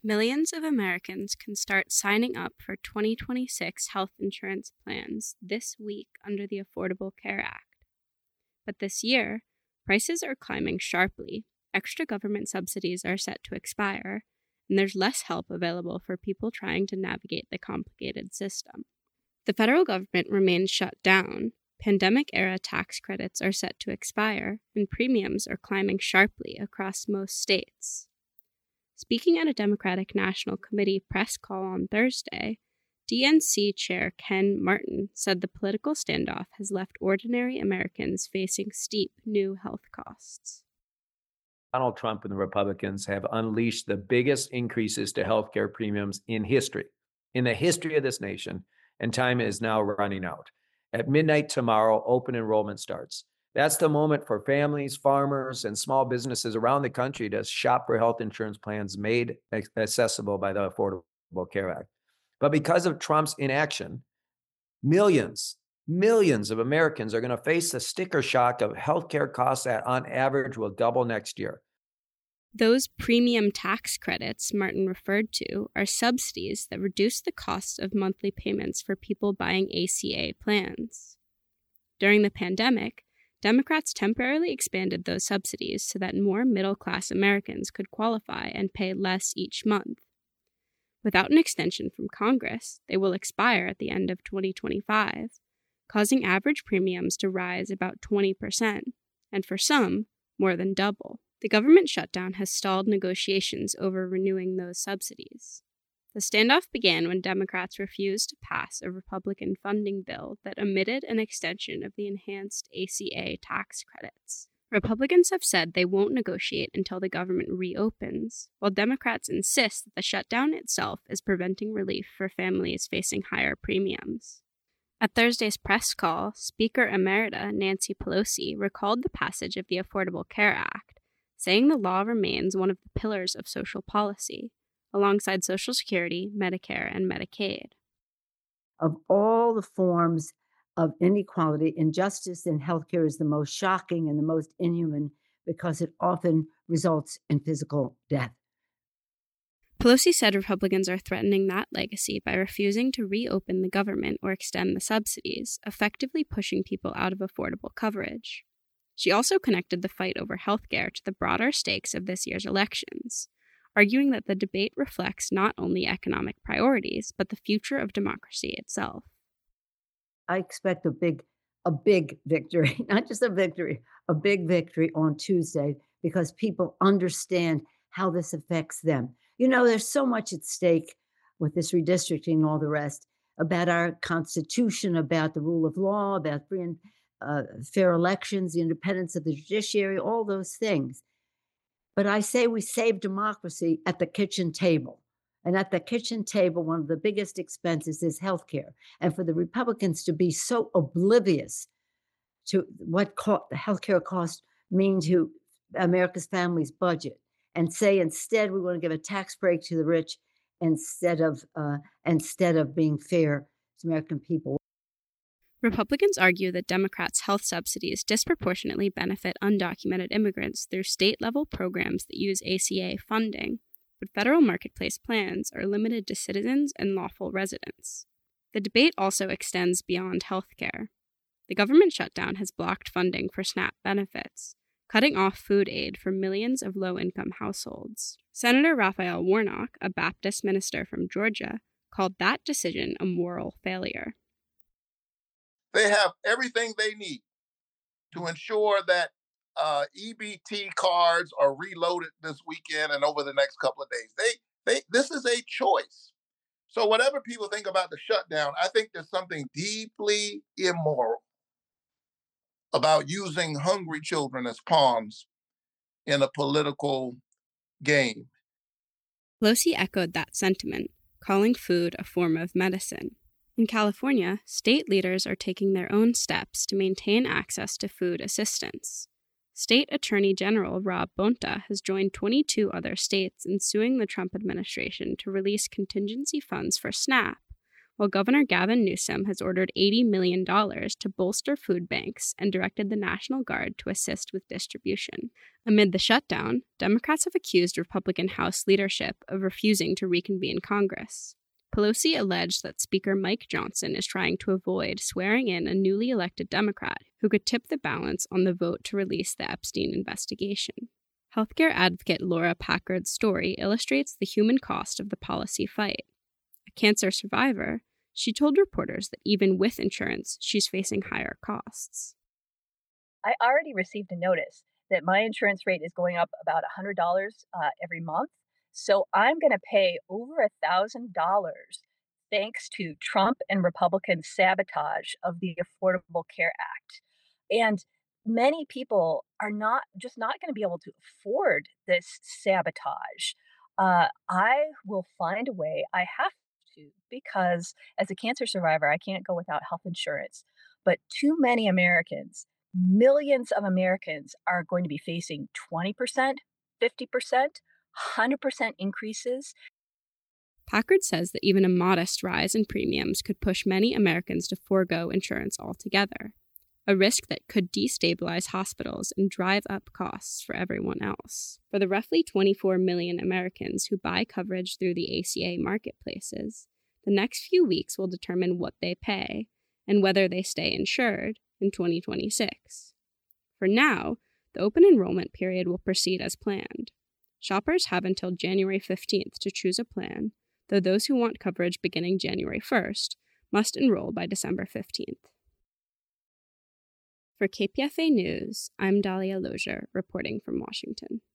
Millions of Americans can start signing up for 2026 health insurance plans this week under the Affordable Care Act. But this year, prices are climbing sharply, extra government subsidies are set to expire, and there's less help available for people trying to navigate the complicated system. The federal government remains shut down, pandemic-era tax credits are set to expire, and premiums are climbing sharply across most states. Speaking at a Democratic National Committee press call on Thursday, DNC Chair Ken Martin said the political standoff has left ordinary Americans facing steep new health costs. Donald Trump and the Republicans have unleashed the biggest increases to healthcare premiums in the history of this nation, and time is now running out. At midnight tomorrow, open enrollment starts. That's the moment for families, farmers, and small businesses around the country to shop for health insurance plans made accessible by the Affordable Care Act. But because of Trump's inaction, millions of Americans are going to face the sticker shock of healthcare costs that on average will double next year. Those premium tax credits Martin referred to are subsidies that reduce the cost of monthly payments for people buying ACA plans. During the pandemic, Democrats temporarily expanded those subsidies so that more middle-class Americans could qualify and pay less each month. Without an extension from Congress, they will expire at the end of 2025, causing average premiums to rise about 20%, and for some, more than double. The government shutdown has stalled negotiations over renewing those subsidies. The standoff began when Democrats refused to pass a Republican funding bill that omitted an extension of the enhanced ACA tax credits. Republicans have said they won't negotiate until the government reopens, while Democrats insist that the shutdown itself is preventing relief for families facing higher premiums. At Thursday's press call, Speaker Emerita Nancy Pelosi recalled the passage of the Affordable Care Act, saying the law remains one of the pillars of social policy, alongside Social Security, Medicare, and Medicaid. Of all the forms of inequality, injustice in healthcare is the most shocking and the most inhuman because it often results in physical death. Pelosi said Republicans are threatening that legacy by refusing to reopen the government or extend the subsidies, effectively pushing people out of affordable coverage. She also connected the fight over healthcare to the broader stakes of this year's elections, arguing that the debate reflects not only economic priorities, but the future of democracy itself. I expect a big victory, not just a victory, a big victory on Tuesday because people understand how this affects them. You know, there's so much at stake with this redistricting and all the rest about our Constitution, about the rule of law, about free and fair elections, the independence of the judiciary, all those things. But I say we save democracy at the kitchen table. And at the kitchen table, one of the biggest expenses is healthcare. And for the Republicans to be so oblivious to what the healthcare costs mean to America's family's budget, and say instead we want to give a tax break to the rich instead of being fair to American people. Republicans argue that Democrats' health subsidies disproportionately benefit undocumented immigrants through state-level programs that use ACA funding, but federal marketplace plans are limited to citizens and lawful residents. The debate also extends beyond health care. The government shutdown has blocked funding for SNAP benefits, cutting off food aid for millions of low-income households. Senator Raphael Warnock, a Baptist minister from Georgia, called that decision a moral failure. They have everything they need to ensure that EBT cards are reloaded this weekend and over the next couple of days. This is a choice. So whatever people think about the shutdown, I think there's something deeply immoral about using hungry children as pawns in a political game. Pelosi echoed that sentiment, calling food a form of medicine. In California, state leaders are taking their own steps to maintain access to food assistance. State Attorney General Rob Bonta has joined 22 other states in suing the Trump administration to release contingency funds for SNAP, while Governor Gavin Newsom has ordered $80 million to bolster food banks and directed the National Guard to assist with distribution. Amid the shutdown, Democrats have accused Republican House leadership of refusing to reconvene Congress. Pelosi alleged that Speaker Mike Johnson is trying to avoid swearing in a newly elected Democrat who could tip the balance on the vote to release the Epstein investigation. Healthcare advocate Laura Packard's story illustrates the human cost of the policy fight. A cancer survivor, she told reporters that even with insurance, she's facing higher costs. I already received a notice that my insurance rate is going up about $100 every month. So I'm going to pay over $1,000 thanks to Trump and Republican sabotage of the Affordable Care Act. And many people are not going to be able to afford this sabotage. I will find a way. I have to, because as a cancer survivor, I can't go without health insurance. But too many Americans, millions of Americans, are going to be facing 20%, 50%, 100% increases. Packard says that even a modest rise in premiums could push many Americans to forego insurance altogether, a risk that could destabilize hospitals and drive up costs for everyone else. For the roughly 24 million Americans who buy coverage through the ACA marketplaces, the next few weeks will determine what they pay and whether they stay insured in 2026. For now, the open enrollment period will proceed as planned. Shoppers have until January 15th to choose a plan, though those who want coverage beginning January 1st must enroll by December 15th. For KPFA News, I'm Dahlia Lozier, reporting from Washington.